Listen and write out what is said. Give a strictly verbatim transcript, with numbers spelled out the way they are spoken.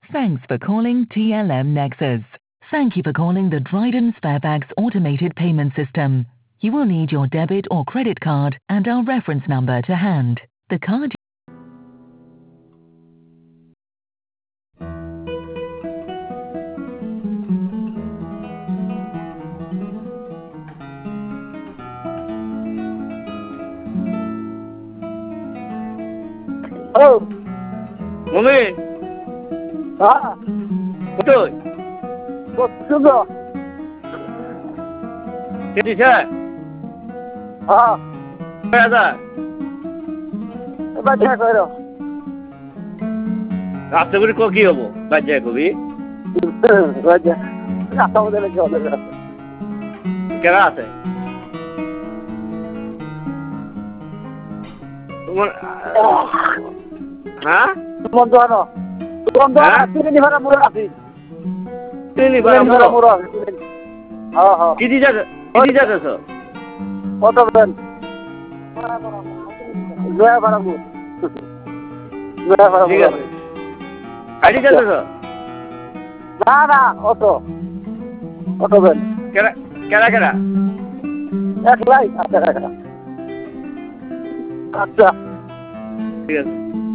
Thanks for calling T L M Nexus. Thank you for calling the Dryden Sparebags automated payment system. You will need your debit or credit card and our reference number to hand. The card. Hello. Mami, Ah, betul. bos juga. Jadi saya, Ah, saya ada. baca kau. রাস্তা করে কি হবো বাচ্চা কবি Baca. Nak tahu dah lagi ada. কেরা আছে তোমার হ্যাঁ Monto ano? Monto apa ni bara murah sih? তিনি Bara bara murah. Ha ha. কি দি যাচ্ছে কি দি যাচ্ছে Auto ben. Dua bara murah. Dua bara ঠিক murah. আছে আইডি যাচ্ছে না না অটো অটো ভ্যান কেরা কেরা কেরা এক লাই আচ্ছা আচ্ছা ঠিক আছে